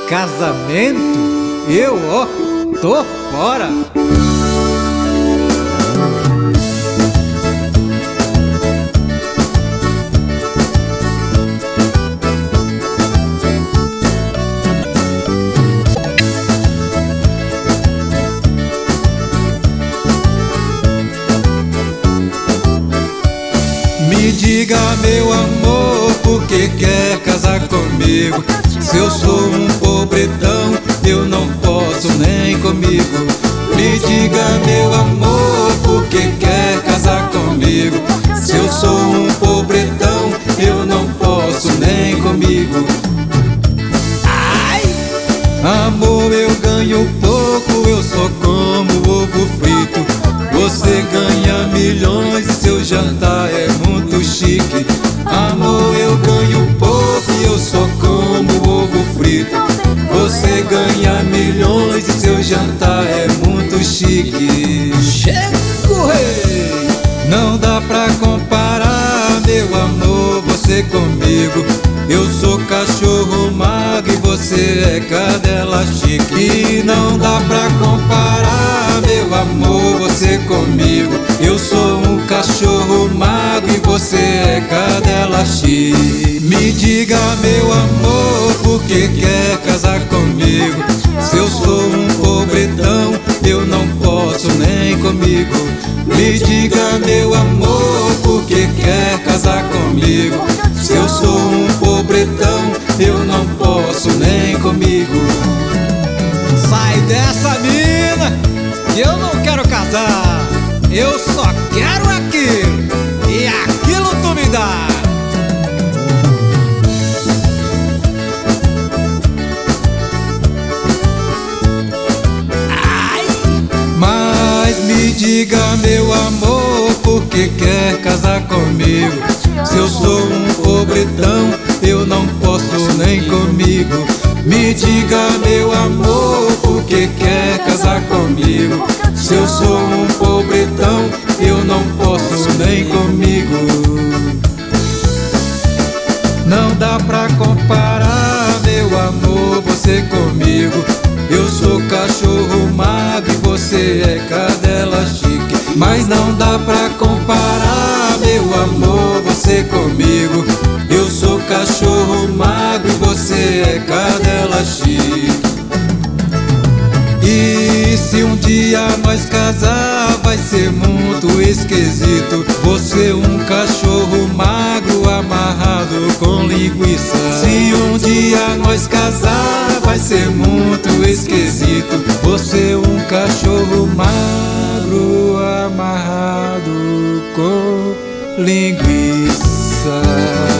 casamento, eu, ó, tô fora. Me diga, meu amor, por que quer casar comigo? Se eu sou um pobretão, eu não posso nem comigo. Me diga, meu amor, por que quer casar comigo? Se eu sou um pobretão, eu não posso nem comigo. Ai! Amor, eu ganho pouco, eu só como ovo frito. Você ganha milhões e seu jantar é muito chique. Amor, eu ganho pouco e eu só como ovo frito. Você ganha milhões e seu jantar é muito chique. Chego, rei! Não dá pra comparar, meu amor, você comigo. Eu sou cachorro magro e você é cadela chique. E não dá pra comparar, meu amor, você comigo. Eu sou um cachorro magro e você é cadela chique. Me diga, meu amor, por que quer casar comigo? Se eu sou um pobretão, eu não posso nem comigo. Me diga, meu amor, por que quer casar comigo? Se eu sou um pobretão, eu não posso nem comigo. Sai dessa mina, que eu não quero casar. Eu só quero aquilo, e aquilo tu me dá. Ai! Mas me diga, meu amor, por que quer casar comigo? Se eu sou um pobretão, eu não posso nem comigo. Me diga, meu amor, por que quer casar comigo? Se eu sou um pobretão, eu não posso nem comigo. Não dá pra comparar, meu amor, você comigo. Eu sou cachorro magro e você é cadela chique. Mas não dá pra comparar, meu amor, você comigo. Eu sou cachorro magro e você é cadela chique. E se um dia nós casar, vai ser muito esquisito. Você um cachorro magro amarrado com linguiça. Se um dia nós casar, vai ser muito esquisito. Você um cachorro magro amarrado com linguiça.